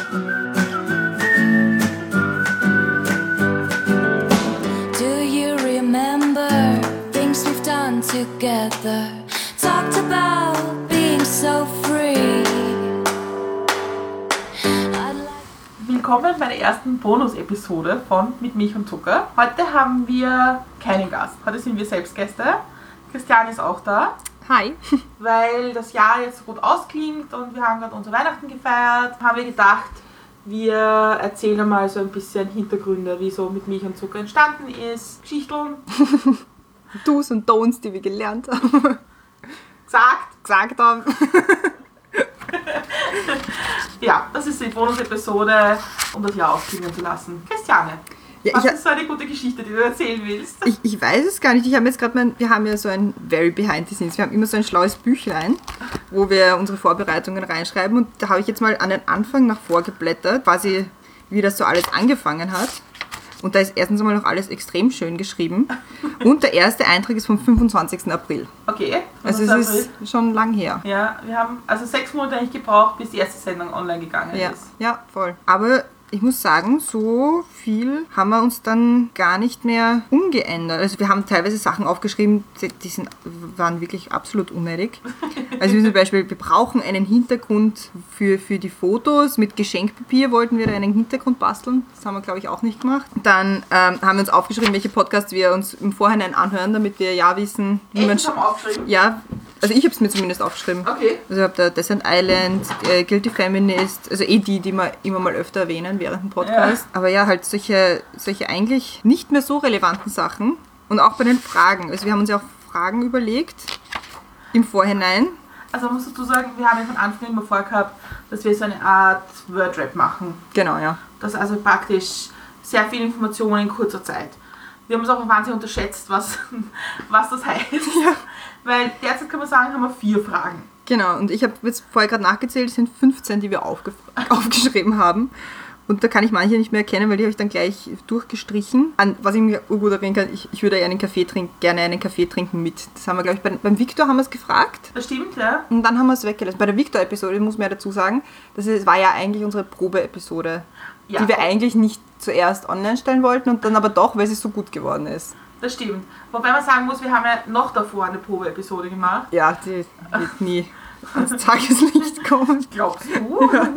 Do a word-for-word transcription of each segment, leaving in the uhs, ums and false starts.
Do you remember things we've done together? Talked about being so free. Willkommen bei der ersten Bonus-Episode von Mit Milch und Zucker. Heute haben wir keinen Gast. Heute sind wir selbst Gäste. Christiane ist auch da. Hi. Weil das Jahr jetzt so gut ausklingt und wir haben gerade unsere Weihnachten gefeiert, haben wir gedacht, wir erzählen mal so ein bisschen Hintergründe, wie so Mit Milch und Zucker entstanden ist. Geschichteln. Do's und Don'ts, die wir gelernt haben. Gesagt. Gesagt haben. Ja, das ist die Bonus-Episode, um das Jahr ausklingen zu lassen. Christiane, Ja, was ich, ist so eine gute Geschichte, die du erzählen willst? ich, ich weiß es gar nicht. Ich habe jetzt gerade mein, wir haben ja so ein Very Behind the Scenes. Wir haben immer so ein schlaues Büchlein, wo wir unsere Vorbereitungen reinschreiben. Und da habe ich jetzt mal an den Anfang nach vorgeblättert, quasi wie das so alles angefangen hat. Und da ist erstens einmal noch alles extrem schön geschrieben. Und der erste Eintrag ist vom fünfundzwanzigsten April. Okay. Also es April. ist schon lang her. Ja, wir haben also sechs Monate eigentlich gebraucht, bis die erste Sendung online gegangen Ja, ist. ja, voll. Aber ich muss sagen, so viel haben wir uns dann gar nicht mehr umgeändert. Also wir haben teilweise Sachen aufgeschrieben, die, die sind, waren wirklich absolut unnötig. Also wie zum Beispiel, wir brauchen einen Hintergrund für, für die Fotos. Mit Geschenkpapier wollten wir da einen Hintergrund basteln. Das haben wir, glaube ich, auch nicht gemacht. Dann ähm, haben wir uns aufgeschrieben, welche Podcasts wir uns im Vorhinein anhören, damit wir ja wissen, wie man... Echt, haben wir aufgeschrieben? Ja, also ich habe es mir zumindest aufgeschrieben. Okay. Also ich habe da Descent Island, äh, Guilty Feminist, also eh die, die wir immer mal öfter erwähnen während dem Podcast. Ja. Aber ja, halt solche, solche eigentlich nicht mehr so relevanten Sachen. Und auch bei den Fragen. Also wir haben uns ja auch Fragen überlegt im Vorhinein. Also man muss dazu sagen, wir haben ja von Anfang an immer vorgehabt, dass wir so eine Art Wordrap machen. Genau, ja. Das ist also praktisch sehr viel Informationen in kurzer Zeit. Wir haben es auch wahnsinnig unterschätzt, was, was das heißt. Ja. Weil derzeit kann man sagen, haben wir vier Fragen. Genau, und ich habe jetzt vorher gerade nachgezählt, es sind fünfzehn, die wir aufge- aufgeschrieben haben. Und da kann ich manche nicht mehr erkennen, weil die habe ich dann gleich durchgestrichen. An, was ich mir gut erinnern kann, ich, ich würde einen Kaffee trink, gerne einen Kaffee trinken mit. Das haben wir, glaube ich, bei, beim Victor haben wir es gefragt. Das stimmt, ja. Und dann haben wir es weggelassen. Bei der Victor-Episode muss man ja dazu sagen, das ist, war ja eigentlich unsere Probe-Episode, Ja. die wir eigentlich nicht zuerst online stellen wollten und dann aber doch, weil sie so gut geworden ist. Das stimmt. Wobei man sagen muss, wir haben ja noch davor eine Probe-Episode gemacht. Ja, die wird nie ans Tageslicht kommen. Glaubst du? Ja.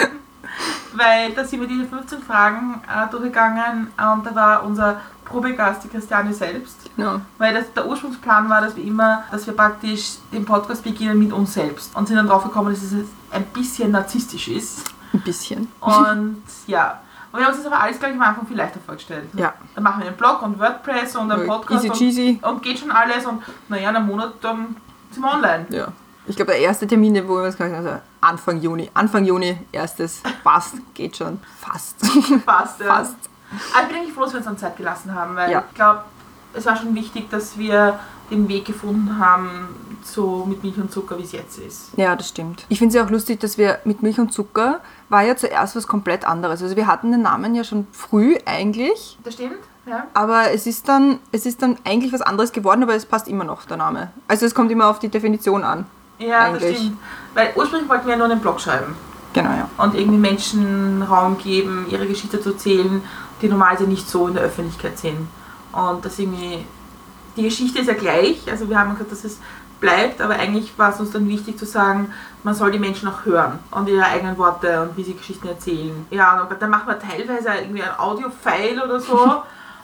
Weil da sind wir diese fünfzehn Fragen äh, durchgegangen und da war unser Probegast, die Christiane selbst. Genau. Weil das, der Ursprungsplan war, dass wir immer, dass wir praktisch den Podcast beginnen mit uns selbst und sind dann drauf gekommen, dass es ein bisschen narzisstisch ist. Ein bisschen. Und ja, und wir haben uns das aber alles gleich am Anfang viel leichter vorgestellt. Ja. Dann machen wir einen Blog und WordPress und einen Podcast Easy cheesy. Und, und geht schon alles und naja, in einem Monat dann sind wir online. Ja. Ich glaube, der erste Termin, wo wir uns gesagt haben, also Anfang Juni. Anfang Juni, erstes. Passt, geht schon. Fast. Fast, ja. Fast. Aber ich bin eigentlich froh, dass wir uns dann Zeit gelassen haben, weil Ja. ich glaube, es war schon wichtig, dass wir den Weg gefunden haben, so mit Milch und Zucker, wie es jetzt ist. Ja, das stimmt. Ich finde es ja auch lustig, dass wir mit Milch und Zucker war ja zuerst was komplett anderes. Also wir hatten den Namen ja schon früh eigentlich, Das stimmt, ja. aber es ist dann, es ist dann eigentlich was anderes geworden, aber es passt immer noch, der Name. Also es kommt immer auf die Definition an. Ja, Eigentlich. das stimmt. Weil ursprünglich wollten wir ja nur einen Blog schreiben Genau, ja. und irgendwie Menschen Raum geben, ihre Geschichte zu erzählen, die normalerweise nicht so in der Öffentlichkeit sind. Und das irgendwie, die Geschichte ist ja gleich, also wir haben gesagt, dass es bleibt, aber eigentlich war es uns dann wichtig zu sagen, man soll die Menschen auch hören und ihre eigenen Worte und wie sie Geschichten erzählen. Ja, und dann machen wir teilweise irgendwie ein Audio-File oder so.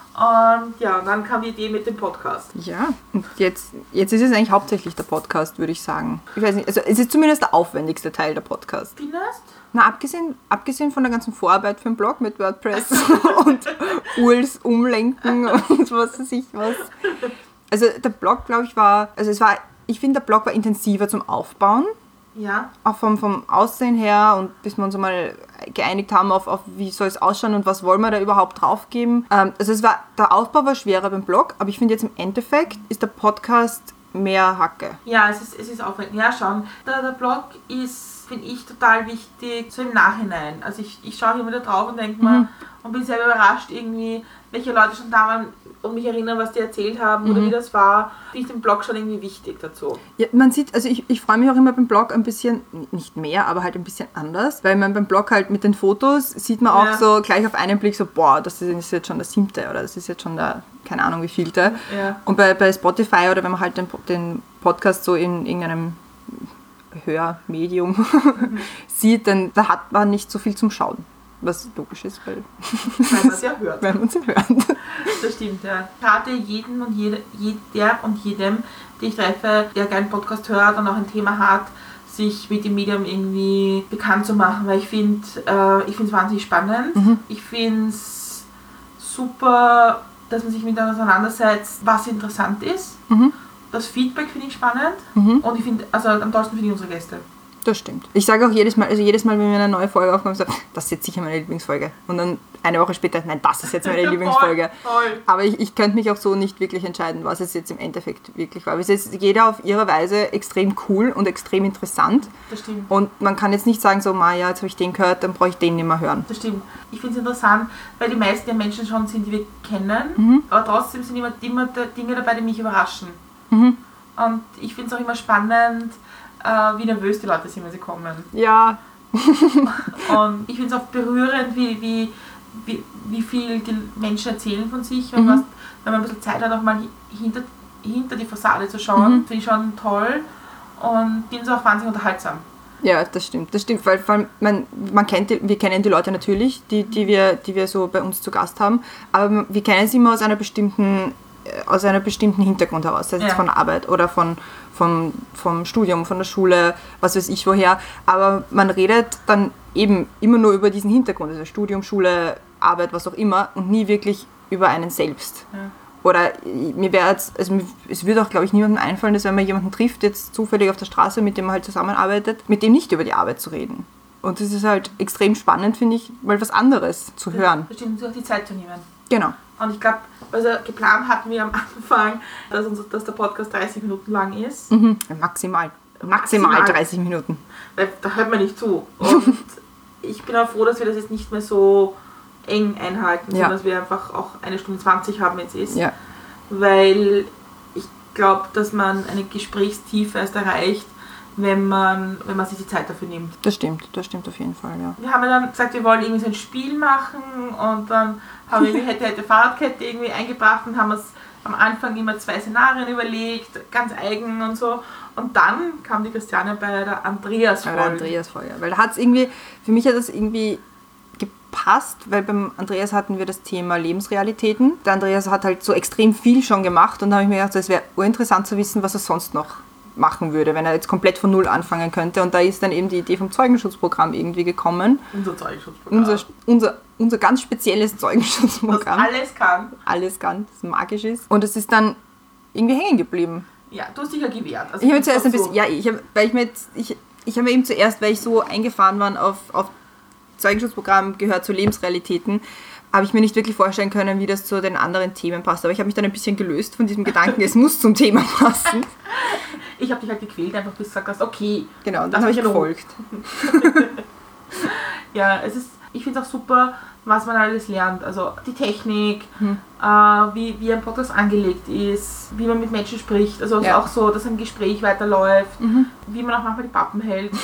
Und ja, und dann kam die Idee mit dem Podcast. Ja, und jetzt, jetzt ist es eigentlich hauptsächlich der Podcast, würde ich sagen. Ich weiß nicht, also es ist zumindest der aufwendigste Teil der Podcast. Findest? Na, abgesehen, abgesehen von der ganzen Vorarbeit für den Blog mit WordPress und U R Ls umlenken und was weiß ich was. Also der Blog, glaube ich, war, also es war, ich finde, der Blog war intensiver zum Aufbauen. Ja. Auch vom, vom Aussehen her und bis wir uns einmal geeinigt haben auf, auf wie soll es ausschauen und was wollen wir da überhaupt draufgeben. Ähm, also es war, der Aufbau war schwerer beim Blog, aber ich finde jetzt im Endeffekt ist der Podcast mehr Hacke. Ja, es ist, es ist aufregend. Ja, schauen. Der, der Blog ist, finde ich, total wichtig, so im Nachhinein. Also ich, ich schaue immer wieder drauf und denke mir, Mhm. und bin selber überrascht irgendwie, welche Leute schon da waren, und mich erinnern, was die erzählt haben oder wie das war, finde ich den Blog schon irgendwie wichtig dazu. Ja, man sieht, also ich, ich freue mich auch immer beim Blog ein bisschen, nicht mehr, aber halt ein bisschen anders, weil man beim Blog halt mit den Fotos sieht man auch Ja. so gleich auf einen Blick so, boah, das ist jetzt schon der siebte oder das ist jetzt schon der, keine Ahnung wie vielte. Ja. Und bei, bei Spotify oder wenn man halt den, den Podcast so in irgendeinem Hörmedium sieht, dann da hat man nicht so viel zum Schauen. Was logisch ist, weil, Weil man es ja hört. weil man es ja hört. Das stimmt, ja. Ich rate jedem und jede, jeder und jedem, den ich treffe, der gerne einen Podcast hört und auch ein Thema hat, sich mit dem Medium irgendwie bekannt zu machen, weil ich finde äh, ich finde es wahnsinnig spannend. Mhm. Ich finde es super, dass man sich mit etwas auseinandersetzt, was interessant ist. Mhm. Das Feedback finde ich spannend Mhm. und ich finde, also am tollsten finde ich unsere Gäste. Das stimmt. Ich sage auch jedes Mal, also jedes Mal, wenn wir eine neue Folge aufnehmen, sage das ist jetzt sicher meine Lieblingsfolge. Und dann eine Woche später, nein, das ist jetzt meine Lieblingsfolge. Voll, voll. Aber ich, ich könnte mich auch so nicht wirklich entscheiden, was es jetzt im Endeffekt wirklich war. Es ist jeder auf ihre Weise extrem cool und extrem interessant. Das stimmt. Und man kann jetzt nicht sagen, so, ma, ja, jetzt habe ich den gehört, dann brauche ich den nicht mehr hören. Das stimmt. Ich finde es interessant, weil die meisten der Menschen schon sind, die wir kennen, Mhm. aber trotzdem sind immer, immer Dinge dabei, die mich überraschen. Mhm. Und ich finde es auch immer spannend, äh, wie nervös die Leute sind, wenn sie kommen. Ja. Und ich finde es auch berührend, wie, wie, wie, wie viel die Menschen erzählen von sich, wenn, Mhm. man, wenn man ein bisschen Zeit hat, auch mal hinter, hinter die Fassade zu schauen. Mhm. Finde ich schon toll und finde es auch wahnsinnig unterhaltsam. Ja, das stimmt, das stimmt, weil vor allem, man, man kennt die, wir kennen die Leute natürlich, die, die, wir, die wir so bei uns zu Gast haben, aber wir kennen sie immer aus einer bestimmten, äh, aus einem bestimmten Hintergrund heraus, sei es jetzt Ja. von Arbeit oder von, vom, vom Studium, von der Schule, was weiß ich woher, aber man redet dann eben immer nur über diesen Hintergrund, also Studium, Schule, Arbeit, was auch immer und nie wirklich über einen selbst. Ja. Oder mir wäre jetzt, also mir, es würde auch, glaube ich, niemandem einfallen, dass wenn man jemanden trifft, jetzt zufällig auf der Straße, mit dem man halt zusammenarbeitet, mit dem nicht über die Arbeit zu reden. Und das ist halt extrem spannend, finde ich, mal was anderes zu hören. Das stimmt, sich auch die Zeit zu nehmen. Genau. Und ich glaube, also geplant hatten wir am Anfang, dass, unser, dass der Podcast dreißig Minuten lang ist. Mhm. Maximal. Maximal Maximal. dreißig Minuten. Weil da hört man nicht zu. Und ich bin auch froh, dass wir das jetzt nicht mehr so eng einhalten, Ja. sondern dass wir einfach auch eine Stunde zwanzig haben, wenn es ist. Ja. Weil ich glaube, dass man eine Gesprächstiefe erst erreicht, wenn man, wenn man sich die Zeit dafür nimmt. Das stimmt, das stimmt auf jeden Fall, ja. Wir haben ja dann gesagt, wir wollen irgendwie so ein Spiel machen und dann haben wir irgendwie hätte, hätte Fahrradkette irgendwie eingebracht und haben uns am Anfang immer zwei Szenarien überlegt, ganz eigen und so. Und dann kam die Christiane bei der Andreas-Folge. Bei der Andreas-Folge. Weil da hat es irgendwie, für mich hat das irgendwie gepasst, weil beim Andreas hatten wir das Thema Lebensrealitäten. Der Andreas hat halt so extrem viel schon gemacht und da habe ich mir gedacht, es wäre urinteressant zu wissen, was er sonst noch machen würde, wenn er jetzt komplett von Null anfangen könnte. Und da ist dann eben die Idee vom Zeugenschutzprogramm irgendwie gekommen. Unser Zeugenschutzprogramm. Unser, unser, unser ganz spezielles das Zeugenschutzprogramm. alles kann. Alles ganz magisch ist. Und es ist dann irgendwie hängen geblieben. Ja, du hast dich ja gewehrt. Also Ich habe mir zuerst ein dazu- bisschen, ja, ich habe, weil ich mir jetzt, ich, ich habe mir eben zuerst, weil ich so eingefahren war auf, auf Zeugenschutzprogramm gehört zu Lebensrealitäten, habe ich mir nicht wirklich vorstellen können, wie das zu den anderen Themen passt. Aber ich habe mich dann ein bisschen gelöst von diesem Gedanken, es muss zum Thema passen. Ich habe dich halt gequält, einfach bis du gesagt hast, okay. Genau, und das dann habe ich mich in Ruhe. gefolgt. Ja, es ist, ich finde es auch super, was man alles lernt. Also die Technik, Hm. äh, wie, wie ein Podcast angelegt ist, wie man mit Menschen spricht. Also es Ja. ist auch so, dass ein Gespräch weiterläuft, Mhm. wie man auch manchmal die Pappen hält.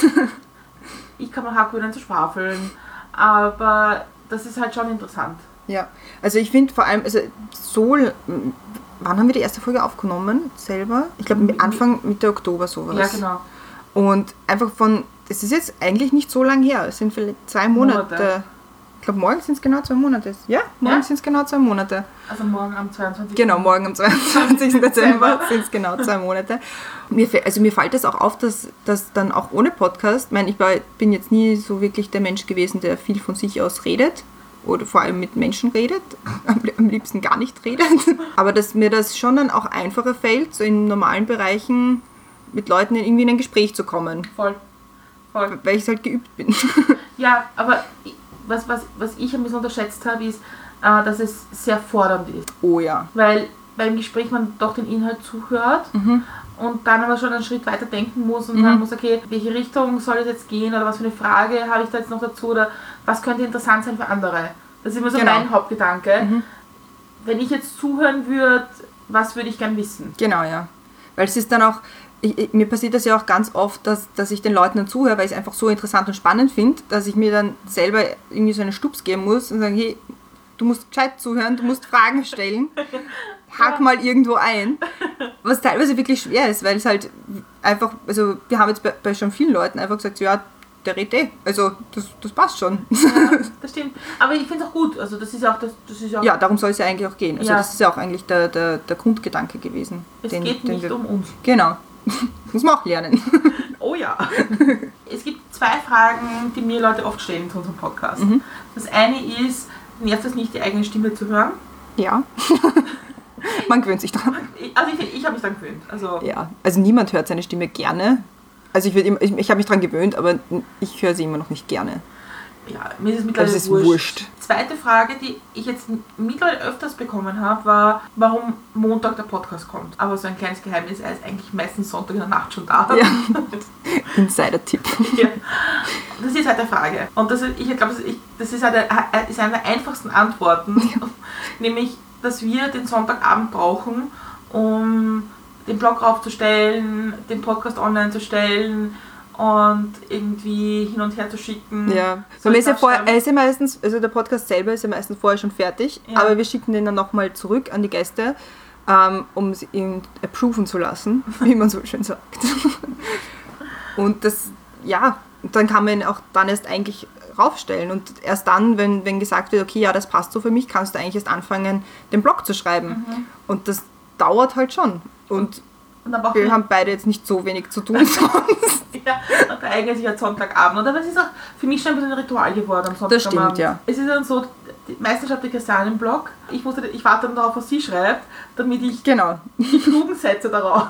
Ich kann mir auch gewöhnen zu schwafeln, aber das ist halt schon interessant. Ja, also ich finde vor allem, also so, wann haben wir die erste Folge aufgenommen selber? Ich glaube Anfang, Mitte Oktober sowas. Ja, genau. Und einfach von, es ist jetzt eigentlich nicht so lang her, es sind vielleicht zwei Monate. Monate. Ich glaube, morgen sind es genau zwei Monate. Ja, morgen Ja? sind es genau zwei Monate. Also morgen am zweiundzwanzigsten Genau, morgen am zweiundzwanzigsten Dezember sind es genau zwei Monate. Mir, fä- also mir fällt es auch auf, dass, dass dann auch ohne Podcast, ich meine, ich war, bin jetzt nie so wirklich der Mensch gewesen, der viel von sich aus redet oder vor allem mit Menschen redet, am, am liebsten gar nicht redet. Aber dass mir das schon dann auch einfacher fällt, so in normalen Bereichen mit Leuten in, irgendwie in ein Gespräch zu kommen, Voll. Voll. weil ich halt geübt bin. Ja, aber ich- was, was, was ich ein bisschen unterschätzt habe, ist, äh, dass es sehr fordernd ist. Oh ja. Weil beim Gespräch man doch den Inhalt zuhört Mhm. und dann aber schon einen Schritt weiter denken muss und Mhm. sagen muss, okay, welche Richtung soll es jetzt gehen oder was für eine Frage habe ich da jetzt noch dazu oder was könnte interessant sein für andere. Das ist immer so Genau. mein Hauptgedanke. Mhm. wenn ich jetzt zuhören würde, was würde ich gern wissen? Genau, ja. Weil es ist dann auch, ich, ich, mir passiert das ja auch ganz oft, dass, dass ich den Leuten dann zuhöre, weil ich es einfach so interessant und spannend finde, dass ich mir dann selber irgendwie so einen Stups geben muss und sagen, hey, du musst gescheit zuhören, du musst Fragen stellen, hak ja. mal irgendwo ein. Was teilweise wirklich schwer ist, weil es halt einfach, also wir haben jetzt bei, bei schon vielen Leuten einfach gesagt, ja, der redet eh, also das, das passt schon. Ja, das stimmt. Aber ich finde es auch gut, also das ist auch das, das ist auch ja, darum soll es ja eigentlich auch gehen. Also ja. das ist ja auch eigentlich der, der, der Grundgedanke gewesen. Es den, geht den nicht wir, um uns. Genau. Muss man auch lernen. Oh ja. Es gibt zwei Fragen, die mir Leute oft stellen zu unserem Podcast. Mhm. Das eine ist, nervt es nicht, die eigene Stimme zu hören? Ja. Man gewöhnt sich dran. Also ich, ich habe mich dran gewöhnt. Also ja, also niemand hört seine Stimme gerne. Also ich, ich, ich habe mich dran gewöhnt, aber ich höre sie immer noch nicht gerne. Ja, mir ist es mittlerweile das ist wurscht. wurscht. Zweite Frage, die ich jetzt mittlerweile öfters bekommen habe, war, warum Montag der Podcast kommt. Aber so ein kleines Geheimnis, er ist eigentlich meistens Sonntag in der Nacht schon da. Ja. Insider-Tipp. Ja. Das ist die zweite Frage. Und das ist, ich glaube, das, das ist eine, ist eine der einfachsten Antworten. Ja. Nämlich, dass wir den Sonntagabend brauchen, um den Blog raufzustellen, den Podcast online zu stellen und irgendwie hin und her zu schicken. Ja, so ist ja vorher, er ist ja meistens, also der Podcast selber ist ja meistens vorher schon fertig, ja. aber wir schicken den dann nochmal zurück an die Gäste, ähm, um ihn approven zu lassen, wie man so schön sagt. Und das, ja, dann kann man ihn auch dann erst eigentlich raufstellen und erst dann, wenn, wenn gesagt wird, okay, ja, das passt so für mich, kannst du eigentlich erst anfangen, den Blog zu schreiben. Mhm. Und das dauert halt schon. Und, und aber wir haben beide jetzt nicht so wenig zu tun sonst. Ja, und da eignet sich halt Sonntagabend. Und aber es ist auch für mich schon ein bisschen ein Ritual geworden am Sonntagabend. Das stimmt, ja. Es ist dann so, meistens schreibt die Christiane einen Blog. Ich, musste, ich warte dann darauf, was sie schreibt, damit ich genau. die klugen Sätze daraus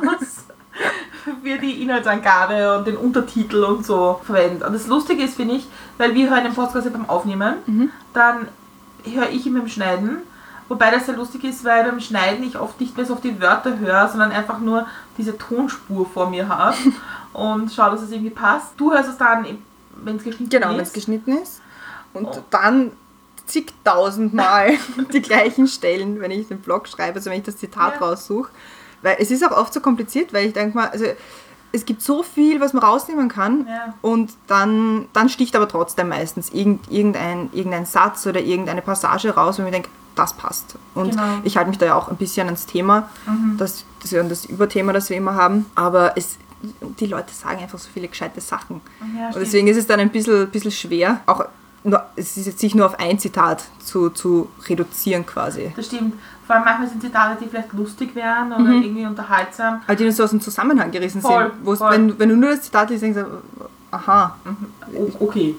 für die Inhaltsangabe und den Untertitel und so verwende. Und das Lustige ist, finde ich, weil wir hören den Podcast ja beim Aufnehmen, mhm. dann höre ich ihn beim Schneiden. Wobei das sehr lustig ist, weil beim Schneiden ich oft nicht mehr so auf die Wörter höre, sondern einfach nur diese Tonspur vor mir habe und schaue, dass es irgendwie passt. Du hörst es dann, wenn es geschnitten genau, ist. Genau, wenn es geschnitten ist. Und oh. dann zigtausendmal die gleichen Stellen, wenn ich den Blog schreibe, also wenn ich das Zitat ja. raussuche. Weil es ist auch oft so kompliziert, weil ich denke mal, also es gibt so viel, was man rausnehmen kann ja. und dann, dann sticht aber trotzdem meistens irgendein, irgendein Satz oder irgendeine Passage raus, wo ich denke, das passt. Und genau. ich halte mich da ja auch ein bisschen ans Thema, mhm. das, das ist ja das Überthema, das wir immer haben, aber es, die Leute sagen einfach so viele gescheite Sachen. Ja, und deswegen ist es dann ein bisschen, bisschen schwer, auch nur, es ist jetzt sich nur auf ein Zitat zu, zu reduzieren quasi. Das stimmt. Vor allem manchmal sind Zitate, die vielleicht lustig wären oder mhm. irgendwie unterhaltsam. Aber die nur so aus dem Zusammenhang gerissen voll, sind. Voll. Wenn, wenn du nur das Zitat liest, denkst du, aha. Mhm. Okay.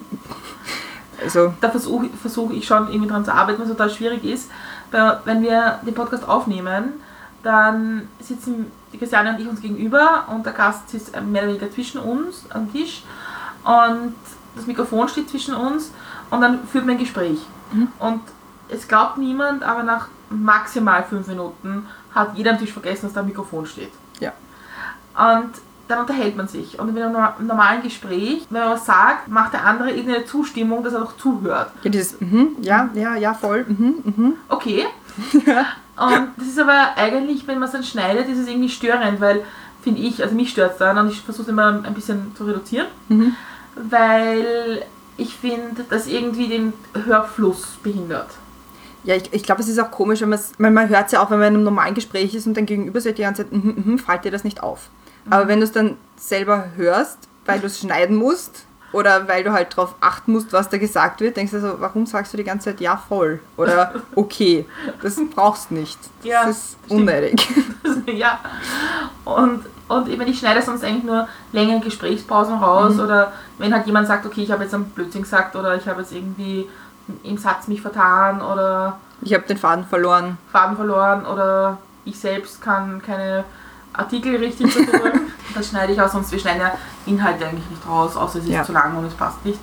Also. Da versuche versuch ich schon irgendwie dran zu arbeiten, was total schwierig ist. Weil, wenn wir den Podcast aufnehmen, dann sitzen die Christiane und ich uns gegenüber und der Gast sitzt mehr oder weniger zwischen uns am Tisch und das Mikrofon steht zwischen uns und dann führt man ein Gespräch. Mhm. Und es glaubt niemand, aber nach maximal fünf Minuten hat jeder am Tisch vergessen, dass da ein Mikrofon steht. Ja. Und dann unterhält man sich. Und in einem normalen Gespräch, wenn man was sagt, macht der andere irgendeine Zustimmung, dass er noch zuhört. Ja, dieses, mhm, ja, ja, ja, voll, mhm, mhm. Okay. Ja. Und das ist aber eigentlich, wenn man es dann schneidet, ist es irgendwie störend, weil, finde ich, also mich stört es dann und ich versuche es immer ein bisschen zu reduzieren, mhm. weil ich finde, dass irgendwie den Hörfluss behindert. Ja, ich, ich glaube, es ist auch komisch, wenn, wenn man hört es ja auch, wenn man in einem normalen Gespräch ist und dann gegenüber seid die ganze Zeit, mhm, mhm, fällt dir das nicht auf. Mhm. Aber wenn du es dann selber hörst, weil du es schneiden musst oder weil du halt darauf achten musst, was da gesagt wird, denkst du so, warum sagst du die ganze Zeit ja, voll oder okay, das brauchst du nicht. Das ja, ist unnötig. Ja, und, und eben ich schneide sonst eigentlich nur längere Gesprächspausen raus mhm. oder wenn halt jemand sagt, okay, ich habe jetzt einen Blödsinn gesagt oder ich habe jetzt irgendwie im Satz mich vertan oder ich habe den Faden verloren. Faden verloren oder ich selbst kann keine Artikel richtig verfolgen. Das schneide ich auch, sonst wir schneiden ja Inhalte eigentlich nicht raus, außer es ist ja. zu lang und es passt nicht.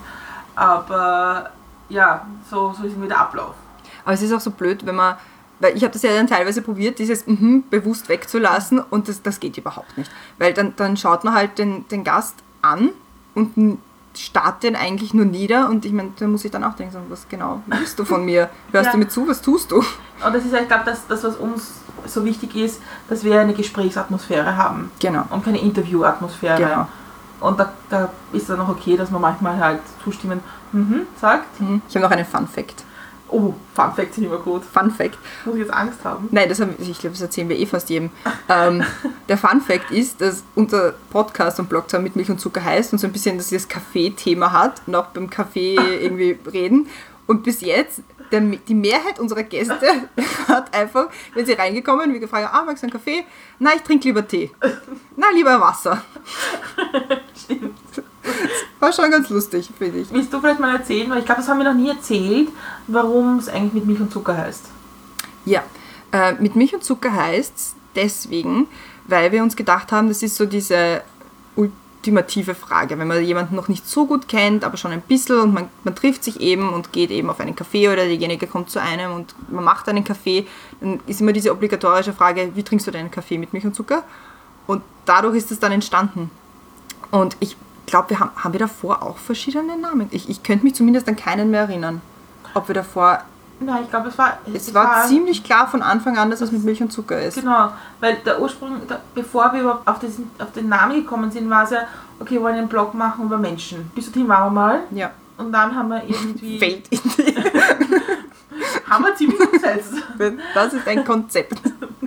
Aber ja, so, so ist irgendwie der Ablauf. Aber es ist auch so blöd, wenn man, weil ich habe das ja dann teilweise probiert, dieses mhm bewusst wegzulassen und das, das geht überhaupt nicht. Weil dann, dann schaut man halt den, den Gast an und starrt den eigentlich nur nieder und ich meine, da muss ich dann auch denken, so, was genau willst du von mir? Hörst Ja. du mir zu, was tust du? Und das ist ja, ich glaube, das, das, was uns so wichtig ist, dass wir eine Gesprächsatmosphäre haben Genau. und keine Interviewatmosphäre. Genau. Und da, da ist dann auch okay, dass man manchmal halt zustimmen mhm, sagt. Mhm. Ich habe noch einen Fun Fact. Oh, Fun Facts sind immer gut. Fun Fact. Muss ich jetzt Angst haben? Nein, das haben, ich glaube, das erzählen wir eh fast jedem. ähm, der Fun Fact ist, dass unser Podcast und Blog zwar mit Milch und Zucker heißt und so ein bisschen, dass das Kaffee-Thema hat und auch beim Kaffee irgendwie reden. Und bis jetzt, der, die Mehrheit unserer Gäste hat einfach, wenn sie reingekommen, wir gefragt haben, ah, magst du einen Kaffee? Nein, ich trinke lieber Tee. Na, lieber Wasser. Stimmt. War schon ganz lustig, finde ich. Willst du vielleicht mal erzählen, weil ich glaube, das haben wir noch nie erzählt, warum es eigentlich mit Milch und Zucker heißt? Ja, äh, mit Milch und Zucker heißt es deswegen, weil wir uns gedacht haben, das ist so diese ultimative Frage. Wenn man jemanden noch nicht so gut kennt, aber schon ein bisschen und man, man trifft sich eben und geht eben auf einen Kaffee oder derjenige kommt zu einem und man macht einen Kaffee, dann ist immer diese obligatorische Frage, wie trinkst du deinen Kaffee mit Milch und Zucker? Und dadurch ist es dann entstanden. Und ich glaube, wir haben, haben wir davor auch verschiedene Namen. Ich, ich könnte mich zumindest an keinen mehr erinnern, ob wir davor... Nein, ich glaube, es war... Es war ziemlich klar von Anfang an, dass es mit Milch und Zucker ist. Genau, weil der Ursprung, der, bevor wir überhaupt auf, diesen, auf den Namen gekommen sind, war es ja, okay, wir wollen einen Blog machen über Menschen. Bis dorthin waren wir mal. Ja. Und dann haben wir irgendwie... Weltidee. haben wir ziemlich umgesetzt. Das ist ein Konzept.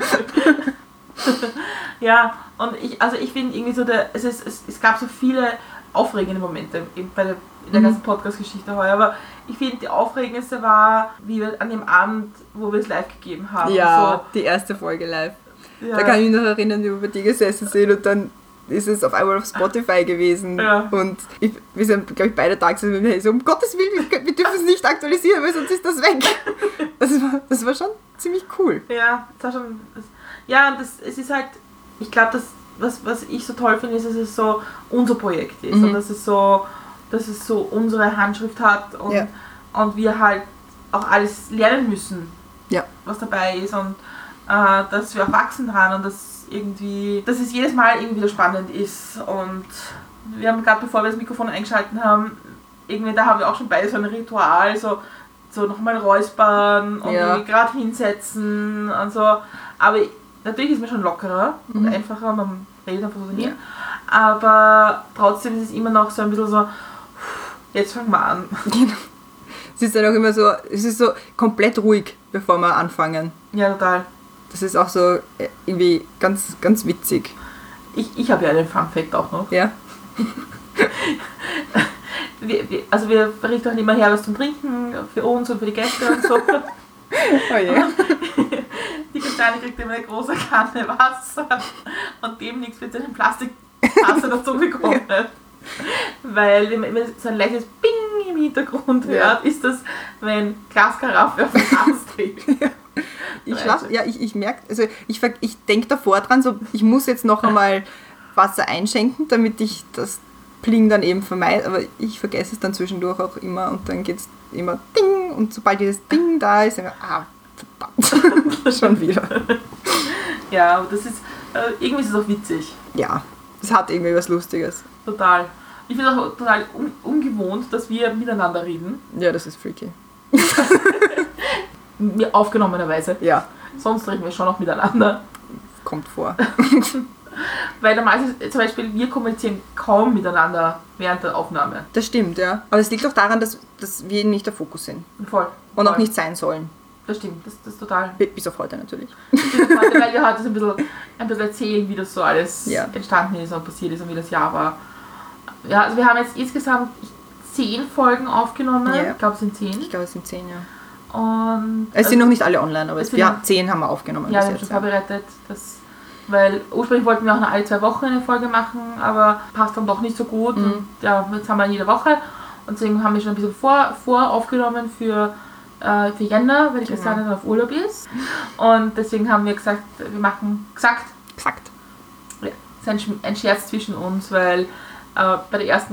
Ja, und ich, also ich finde irgendwie so, der, es, ist, es, es gab so viele aufregende Momente eben bei der, in der Mhm. ganzen Podcast-Geschichte heuer, aber ich finde, die aufregendste war, wie wir an dem Abend, wo wir es live gegeben haben. Ja, die erste Folge live. So, ja. Da kann ich mich noch erinnern, wie wir bei dir gesessen sind und dann ist es auf einmal auf Spotify gewesen. Ja. Und ich, wir sind, glaube ich, beide da gesessen und wir so, um Gottes Willen, wir, wir dürfen es nicht aktualisieren, weil sonst ist das weg. Das war, das war schon ziemlich cool. Ja, das war schon, das, ja, und das, es ist halt, ich glaube, das, was, was ich so toll finde, ist, dass es so unser Projekt ist Mhm. und dass es so, dass es so unsere Handschrift hat und, Ja. und wir halt auch alles lernen müssen, Ja. was dabei ist und äh, dass wir auch wachsen dran und dass irgendwie, dass es jedes Mal irgendwie wieder spannend ist und wir haben gerade, bevor wir das Mikrofon eingeschalten haben, irgendwie, da haben wir auch schon beide so ein Ritual, so, so nochmal räuspern und Ja. irgendwie gerade hinsetzen und so, aber natürlich ist man schon lockerer und Mhm. einfacher und man redet einfach so hin, Ja. aber trotzdem ist es immer noch so ein bisschen so, jetzt fangen wir an. Genau. Es ist dann auch immer so, es ist so komplett ruhig, bevor wir anfangen. Ja, total. Das ist auch so äh, irgendwie ganz, ganz witzig. Ich, ich habe ja einen Fun-Fact auch noch. Ja? Wir, wir, also wir richten auch immer her was zum Trinken für uns und für die Gäste und so. Oh je. Die Kleine kriegt immer eine große Kanne Wasser und demnächst wird sie eine Plastiktasse dazu bekommen. Weil wenn man so ein leichtes Bing im Hintergrund Ja. hört, ist das, wenn Glaskaraffe auf den Glas dreht. Ich, lass, ja, ich, ich merke, also ich, ver- ich denke davor dran, so, ich muss jetzt noch einmal Wasser einschenken, damit ich das Pling dann eben vermeide, aber ich vergesse es dann zwischendurch auch immer und dann geht es immer Ding und sobald dieses Ding da ist, dann ah, verdammt, schon wieder. Ja, aber das ist, äh, irgendwie ist es auch witzig. Ja, es hat irgendwie was Lustiges. Total. Ich finde es auch total un ungewohnt, dass wir miteinander reden. Ja, das ist freaky. Mir aufgenommenerweise. Ja, Sonst reden wir schon noch miteinander. kommt vor. Weil normalerweise zum Beispiel wir kommunizieren kaum miteinander während der Aufnahme. Das stimmt, ja. Aber es liegt auch daran, dass, dass wir nicht der Fokus sind Voll. und auch Voll. nicht sein sollen. Das stimmt, das, das ist total. Bis auf heute natürlich. Weil wir heute so ein bisschen, ein bisschen erzählen, wie das so alles Ja. entstanden ist und passiert ist und wie das Jahr war. Ja, also wir haben jetzt insgesamt zehn Folgen aufgenommen. Ja. Ich glaube, es sind zehn. Ich glaube, es sind zehn, ja. Und Es sind noch nicht alle online, aber es es sind wir noch- haben, zehn haben wir aufgenommen. ja, bis wir haben jetzt, schon vorbereitet. Das, weil ursprünglich wollten wir auch noch alle zwei Wochen eine Folge machen, aber passt dann doch nicht so gut. Mhm. Und ja, jetzt haben wir jede Woche. Und deswegen haben wir schon ein bisschen vor, vor aufgenommen für, äh, für Jänner, weil die Genau. Christiane dann auf Urlaub ist. Und deswegen haben wir gesagt, wir machen, gesagt, Exakt. ja, es ist ein, Sch- ein Scherz zwischen uns, weil äh, bei der ersten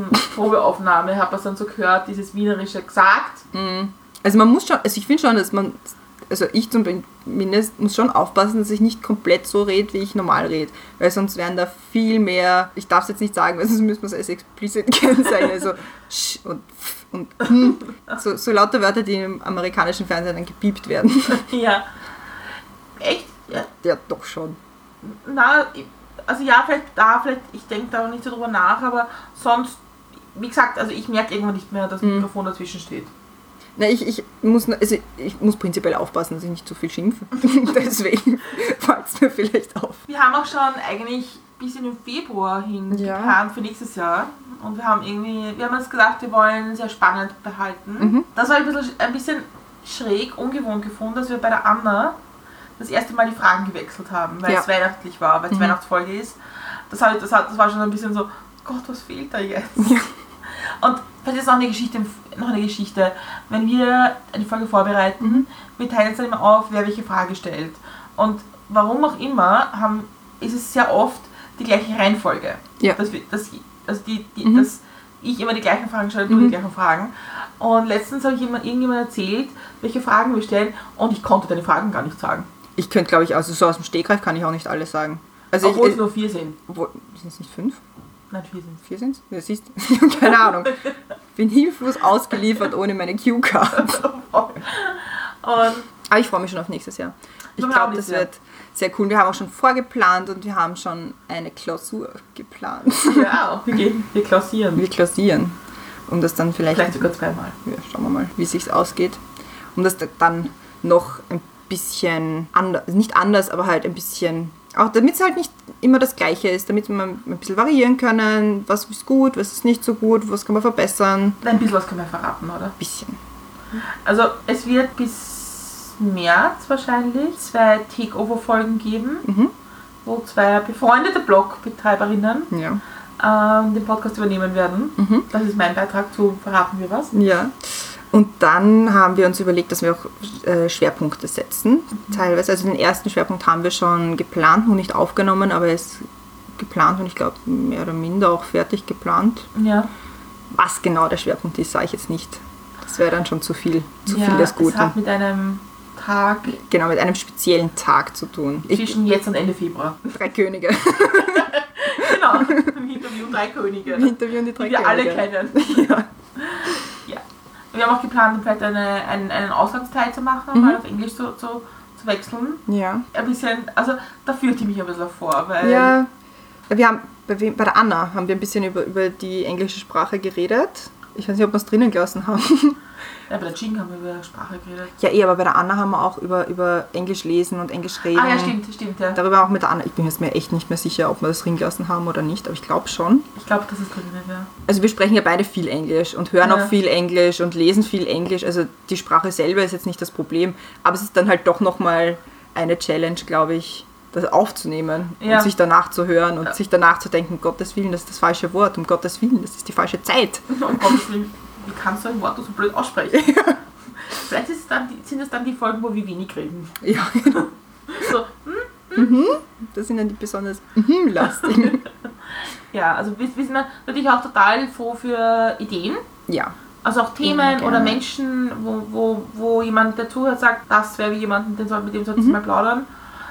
Probeaufnahme hat man es dann so gehört, dieses Wienerische gesagt. Mhm. Also man muss schon, also ich finde schon, dass man also ich zumindest muss schon aufpassen, dass ich nicht komplett so rede, wie ich normal rede. Weil sonst wären da viel mehr, ich darf es jetzt nicht sagen, weil sonst müssen wir es als explicit kennzeichnen, also sch und pf und hm, so, so lauter Wörter, die im amerikanischen Fernsehen dann gepiept werden. Ja. Echt? Ja. Ja, doch schon. Na, also ja, vielleicht da, vielleicht, ich denke da auch nicht so drüber nach, aber sonst, wie gesagt, also ich merke irgendwann nicht mehr, dass ein Mikrofon dazwischen steht. Na, ich, ich, muss, also ich muss prinzipiell aufpassen, dass ich nicht zu viel schimpfe. Deswegen fällt es mir vielleicht auf. Wir haben auch schon eigentlich bis in den Februar hin Ja. geplant für nächstes Jahr. Und wir haben irgendwie, wir haben uns gesagt, wir wollen sehr spannend behalten. Mhm. Das war ein bisschen, ein bisschen schräg, ungewohnt gefunden, dass wir bei der Anna das erste Mal die Fragen gewechselt haben, weil Ja. es weihnachtlich war, weil es Mhm. Weihnachtsfolge ist. Das, hat, das, hat, das war schon ein bisschen so, Gott, was fehlt da jetzt? Ja. Und vielleicht ist noch eine Geschichte, noch eine Geschichte. Wenn wir eine Folge vorbereiten, Mhm. wir teilen es dann immer auf, wer welche Frage stellt. Und warum auch immer, haben, ist es sehr oft die gleiche Reihenfolge. Ja. Dass, wir, dass, also die, die, Mhm. dass ich immer die gleichen Fragen stelle, du Mhm. die gleichen Fragen. Und letztens habe ich jemand, irgendjemand erzählt, welche Fragen wir stellen, und ich konnte deine Fragen gar nicht sagen. Ich könnte, glaube ich, also so aus dem Stegreif kann ich auch nicht alles sagen. Also Obwohl ich, es nur vier sind. sind es nicht fünf? Nein, vier sind Vier sind es? Ja, siehst du. Keine Ahnung. Bin hilflos ausgeliefert ohne meine Cue-Card. Und Aber ich freue mich schon auf nächstes Jahr. Ich Wir glaube, haben das das, ja. wird sehr cool. Wir haben auch schon vorgeplant und wir haben schon eine Klausur geplant. ja, wir gehen, wir klausieren. Wir klausieren. Um das dann vielleicht, Vielleicht sogar zweimal. ja, schauen wir mal, wie es sich ausgeht. Um das dann noch ein bisschen anders, nicht anders, aber halt ein bisschen, auch damit es halt nicht immer das Gleiche ist, damit wir ein bisschen variieren können, was ist gut, was ist nicht so gut, was kann man verbessern. Ein bisschen was können wir verraten, oder? Ein bisschen. Also es wird bis März wahrscheinlich zwei Takeover-Folgen geben, Mhm. wo zwei befreundete Blogbetreiberinnen Ja. ähm, den Podcast übernehmen werden. Mhm. Das ist mein Beitrag zu Verraten wir was. Ja. Und dann haben wir uns überlegt, dass wir auch äh, Schwerpunkte setzen. Teilweise, also den ersten Schwerpunkt haben wir schon geplant, noch nicht aufgenommen, aber er ist geplant und ich glaube mehr oder minder auch fertig geplant. Ja, Was genau der Schwerpunkt ist, sage ich jetzt nicht. Das wäre dann schon zu viel, zu ja viel des es Guten. hat mit einem Tag Genau, mit einem speziellen Tag zu tun. Ich, zwischen jetzt und Ende Februar. drei Könige. Genau, im Interview drei Könige, Im Interview die drei die wir Könige. alle kennen. Ja. Ja. Wir haben auch geplant, vielleicht eine, einen, einen Auslandsteil zu machen, Mhm. mal auf Englisch zu, zu, zu wechseln. Ja. Ein bisschen, also da fühlte ich mich ein bisschen vor, weil Ja, wir haben bei, wem, bei der Anna haben wir ein bisschen über, über die englische Sprache geredet. Ich weiß nicht, ob wir es drinnen gelassen haben. ja, bei der Jing haben wir über Sprache geredet. Ja, eh, aber bei der Anna haben wir auch über, über Englisch lesen und Englisch reden. Ah ja, stimmt, stimmt, ja. Darüber auch mit der Anna. Ich bin jetzt mir echt nicht mehr sicher, ob wir das drin gelassen haben oder nicht, aber ich glaube schon. Ich glaube, das ist drin, ja. Also wir sprechen ja beide viel Englisch und hören Ja. auch viel Englisch und lesen viel Englisch. Also die Sprache selber ist jetzt nicht das Problem, aber es ist dann halt doch nochmal eine Challenge, glaube ich, das aufzunehmen Ja. und sich danach zu hören und Ja. sich danach zu denken, um Gottes Willen, das ist das falsche Wort, um Gottes Willen, das ist die falsche Zeit. Um Gottes Willen, wie kannst du ein Wort so blöd aussprechen? Vielleicht ist es dann, die- sind es dann die Folgen, wo wir wenig reden. Ja, So, hm? das sind dann die besonders mhm lastigen. Ja, also wir, wir sind natürlich auch total froh für Ideen. Ja. Also auch Themen Ja, gerne. oder Menschen, wo, wo, wo jemand, der zuhört, sagt, das wäre wie jemand, den soll, mit dem sollst du Mhm. mal plaudern.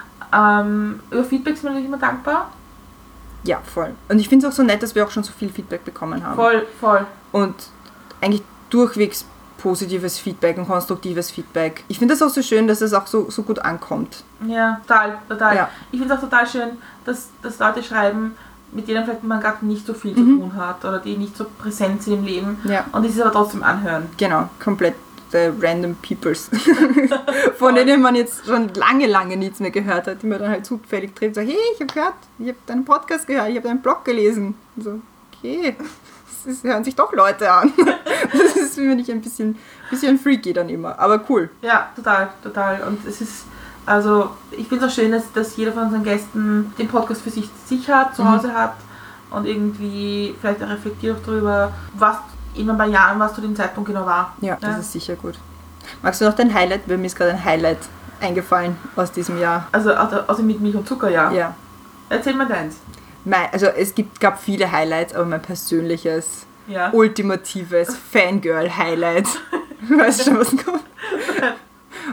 Ähm, über Feedback sind wir natürlich immer dankbar. Ja, voll. Und ich finde es auch so nett, dass wir auch schon so viel Feedback bekommen haben. Voll, voll. Und eigentlich durchwegs positives Feedback und konstruktives Feedback. Ich finde das auch so schön, dass es auch so, so gut ankommt. Ja, total, total. Ja. Ich finde es auch total schön, dass, dass Leute schreiben, mit denen vielleicht man gerade nicht so viel Mhm. zu tun hat oder die nicht so präsent sind im Leben Ja. und die sich aber trotzdem anhören. Genau, komplett the random peoples. Von denen man jetzt schon lange, lange nichts mehr gehört hat, die man dann halt zufällig trifft und sagt, hey, ich habe gehört, ich habe deinen Podcast gehört, ich habe deinen Blog gelesen. Und so, okay, es hören sich doch Leute an. Das ist, finde ich, ein bisschen, bisschen freaky dann immer, aber cool. Ja, total, total. Und es ist, also ich finde es auch schön, dass, dass jeder von unseren Gästen den Podcast für sich, sich hat, zu Mhm. Hause hat und irgendwie vielleicht auch reflektiert auch darüber, was in ein paar Jahren, was zu dem Zeitpunkt genau war. Ja, das Ja. ist sicher gut. Magst du noch dein Highlight? Weil mir ist gerade ein Highlight eingefallen aus diesem Jahr. Also außer außer mit Milch und Zucker, ja. Ja. Erzähl mal deins. Mein, also es gibt, gab viele Highlights, aber mein persönliches, Ja. ultimatives Fangirl-Highlight. Weißt du schon, was kommt?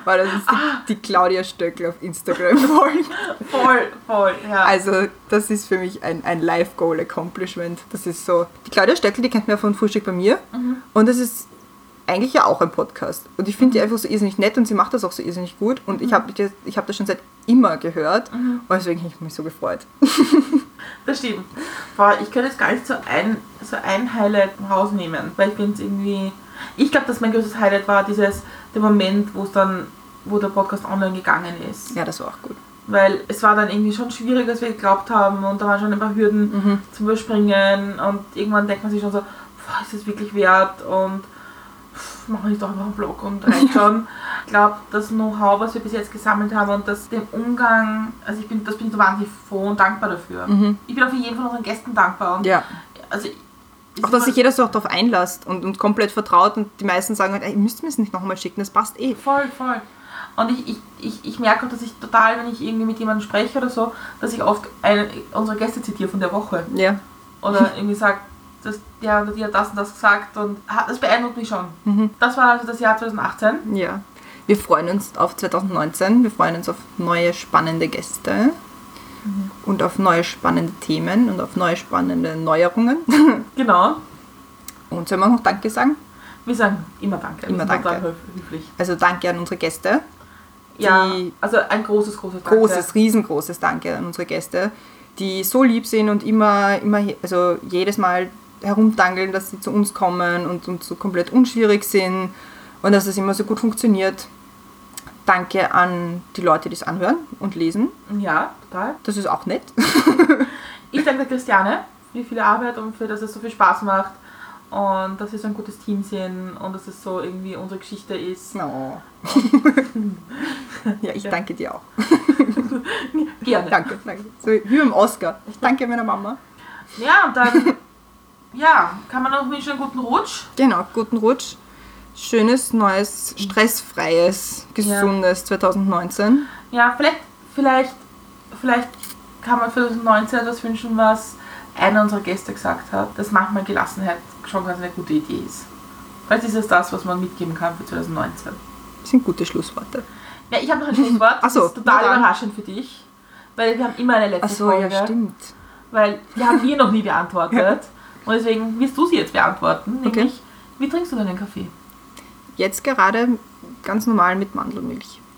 weil das ist die, die Claudia Stöckl auf Instagram folgt. Voll, voll, ja. Also das ist für mich ein, ein Life-Goal-Accomplishment. Das ist so, die Claudia Stöckl, die kennt man ja von Frühstück bei mir mhm. und das ist eigentlich ja auch ein Podcast. Und ich finde die einfach so irrsinnig nett und sie macht das auch so irrsinnig gut. Und mhm. ich habe ich hab das schon seit immer gehört mhm. und deswegen habe ich mich so gefreut. Das stimmt. Boah, ich könnte jetzt gar nicht so ein, so ein Highlight rausnehmen, weil ich finde es irgendwie... Ich glaube, dass mein größtes Highlight war dieses, der Moment, wo es dann, wo der Podcast online gegangen ist. Ja, das war auch gut. Weil es war dann irgendwie schon schwieriger, als wir geglaubt haben und da waren schon ein paar Hürden mhm. zum Überspringen und irgendwann denkt man sich schon so, boah, ist das wirklich wert und machen wir nicht doch einfach einen Blog und reicht schon. Ich glaube, das Know-how, was wir bis jetzt gesammelt haben und das dem Umgang, also ich bin, das bin ich so wahnsinnig froh und dankbar dafür. Mhm. Ich bin auch für jeden von unseren Gästen dankbar. Und ja. Also, auch, dass sich jeder so auch darauf einlässt und, und komplett vertraut und die meisten sagen halt, ey, ihr müsst mir es nicht nochmal schicken, das passt eh. Voll, voll. Und ich, ich, ich, ich merke auch, dass ich total, wenn ich irgendwie mit jemandem spreche oder so, dass ich oft eine, unsere Gäste zitiere von der Woche. Ja. Oder irgendwie sage, dass der oder die hat das und das gesagt und das beeindruckt mich schon. Mhm. Das war also das Jahr zwanzig achtzehn. Ja. Wir freuen uns auf zwanzig neunzehn, wir freuen uns auf neue spannende Gäste mhm. und auf neue spannende Themen und auf neue spannende Neuerungen. Genau. Und sollen wir noch Danke sagen? Wir sagen immer Danke. Immer Danke. Höflich. Also Danke an unsere Gäste. Ja, also ein großes, großes Danke. Großes, riesengroßes Danke an unsere Gäste, die so lieb sind und immer, immer also jedes Mal herumdangeln, dass sie zu uns kommen und, und so komplett unschwierig sind und dass es immer so gut funktioniert. Danke an die Leute, die es anhören und lesen. Ja, total. Das ist auch nett. Ich danke der Christiane für die viele Arbeit und für, dass es so viel Spaß macht und dass wir so ein gutes Team sind und dass es so irgendwie unsere Geschichte ist. Oh. Ja, ich danke dir auch. Gerne. Danke, danke. So wie beim Oscar. Ich danke meiner Mama. Ja, und dann ja, kann man auch wünschen einen guten Rutsch. Genau, guten Rutsch. Schönes, neues, stressfreies, gesundes ja. zwanzig neunzehn. Ja, vielleicht, vielleicht, vielleicht kann man für zwanzig neunzehn etwas wünschen, was einer unserer Gäste gesagt hat, dass manchmal Gelassenheit schon ganz eine gute Idee ist. Vielleicht ist es das, was man mitgeben kann für zwanzig neunzehn. Das sind gute Schlussworte. Ja, ich habe noch ein Schlusswort. Ach so, das ist total überraschend für dich, weil wir haben immer eine letzte Ach so, Folge. Ja, stimmt. Weil die haben wir noch nie beantwortet. Ja. Und deswegen wirst du sie jetzt beantworten, nämlich, okay. Wie trinkst du deinen Kaffee? Jetzt gerade ganz normal mit Mandelmilch.